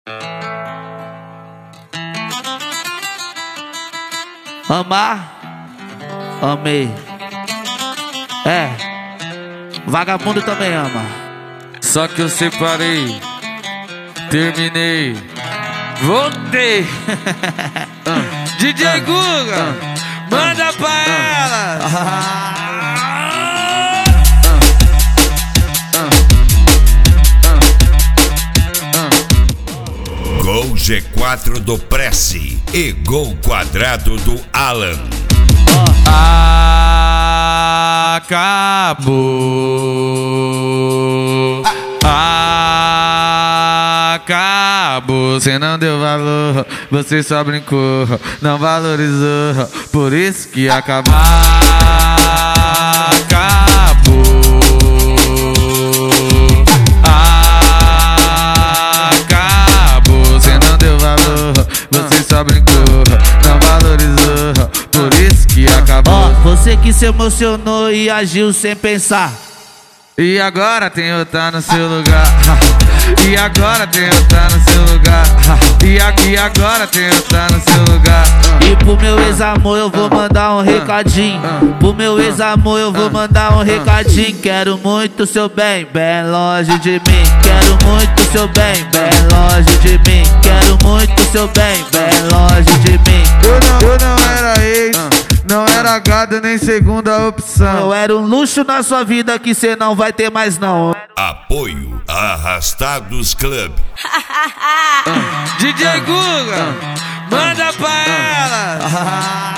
Amar, amei. É, vagabundo também ama. Só que eu separei, terminei, voltei. DJ Guga, manda pra ela. Gol G4 do Prece e gol quadrado do Alan. Acabou. Acabou. Você não deu valor, você só brincou, não valorizou, por isso que acabou. Acabou. Acabou. Você não deu valor, você só brincou, não valorizou, por isso que acabou. Você que se emocionou e agiu sem pensar. E agora tem outra no seu lugar. E agora tem outra no seu lugar. E agora tem outra no seu lugar. E pro meu ex-amor eu vou mandar um recadinho. Pro meu ex-amor eu vou mandar um recadinho. Quero muito seu bem, bem longe de mim. Quero muito seu bem, bem longe de mim. Quero muito seu bem, bem longe de mim. Eu não era ex, não era gado nem segunda opção. Eu era um luxo na sua vida que cê não vai ter mais não. Apoio Arrastados Club. DJ Guga, manda pra ela.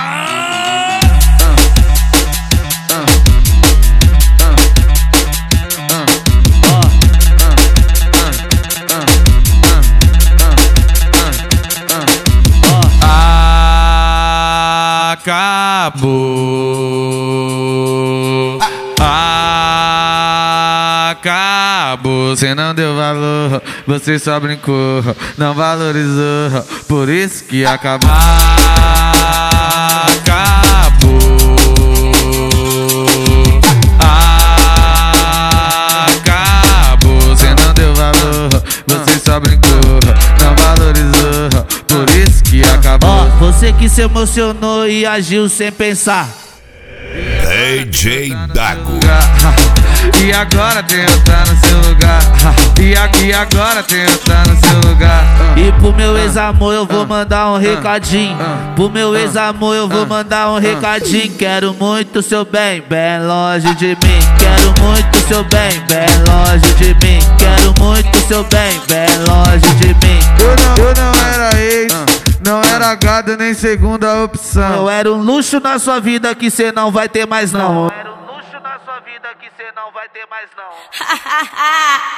Acabou. Acabou. Você não deu valor, você só brincou, não valorizou, por isso que acabou. Acabou. Acabou. Você não deu valor, você só brincou, não valorizou, por isso que acabou. Você que se emocionou e agiu sem pensar. DJ Dago. E agora tem outra no seu lugar. E agora tem outra no seu lugar. E pro meu ex-amor eu vou mandar um recadinho. Pro meu ex-amor eu vou mandar um recadinho. Quero muito seu bem, bem longe de mim. Quero muito seu bem, bem longe de mim. Quero muito seu bem, bem longe de mim. Eu não era ex, não era gado nem segunda opção. Eu era um luxo na sua vida que cê não vai ter mais não. Eu era um luxo na sua vida que cê não vai ter mais não.